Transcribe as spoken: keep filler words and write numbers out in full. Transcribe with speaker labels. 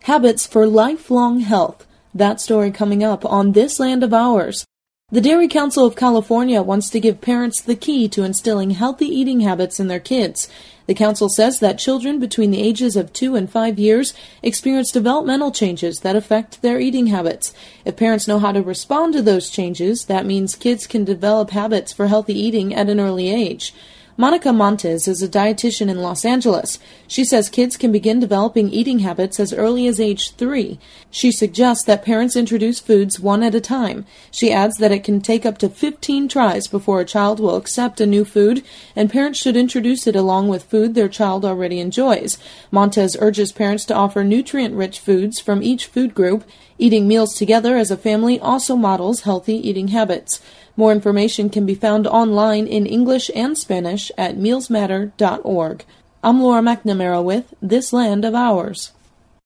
Speaker 1: Habits for Lifelong Health. That story coming up on This Land of Ours. The Dairy Council of California wants to give parents the key to instilling healthy eating habits in their kids. The council says that children between the ages of two and five years experience developmental changes that affect their eating habits. If parents know how to respond to those changes, that means kids can develop habits for healthy eating at an early age. Monica Montes is a dietitian in Los Angeles. She says kids can begin developing eating habits as early as age three. She suggests that parents introduce foods one at a time. She adds that it can take up to fifteen tries before a child will accept a new food, and parents should introduce it along with food their child already enjoys. Montes urges parents to offer nutrient-rich foods from each food group. Eating meals together as a family also models healthy eating habits. More information can be found online in English and Spanish at meals matter dot org. I'm Laura McNamara with This Land of Ours.